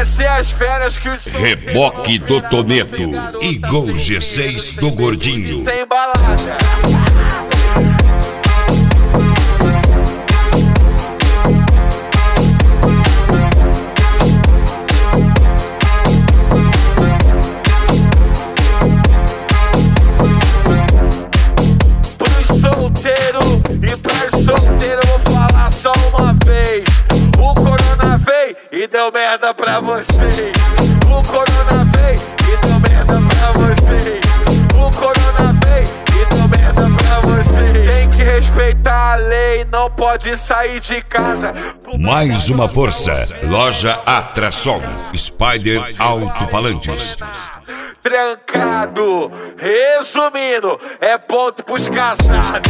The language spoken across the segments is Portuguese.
Esquece as férias que os Reboque do Toneto e Gol G6 do Gordinho. sem balada. Pros solteiros e pras solteiras eu vou falar só uma vez. O corona veio e deu merda pra vocês. O corona veio e deu merda pra vocês. O corona veio e deu merda pra vocês. Tem que respeitar a lei, não pode sair de casa. Mais uma força. Loja Atrasom. Spider Alto-Falantes. Trancado, resumindo, é ponto pros casados.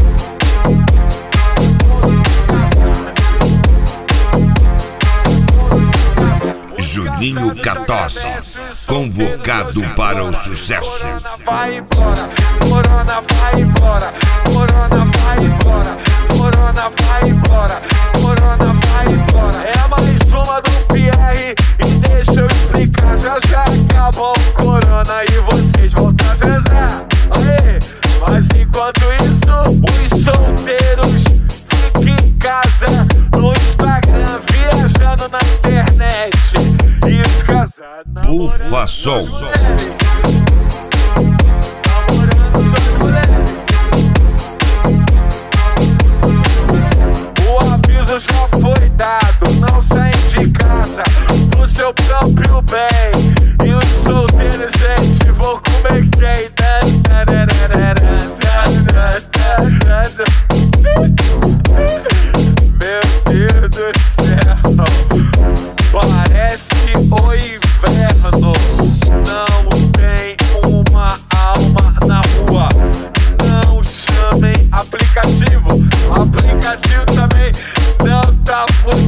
Juninho 14, convocado para o sucesso. Corona vai embora, corona vai embora, corona vai embora, corona vai embora, corona vai embora. É mais uma do Pierre e deixa eu explicar. Já acabou o corona e vocês voltam a transar. Aê, mas enquanto isso, os solteiros fiquem em casa, no Instagram, viajando na internet. E os casados Bufa Som. O aviso já foi dado, não saem de casa pro seu próprio bem. E os solteiros, gente, vou comer quem? Meu Deus do céu, parece o inverno. Não tem uma alma na rua. Não chamem aplicativo. Aplicativo também não tá funcionando.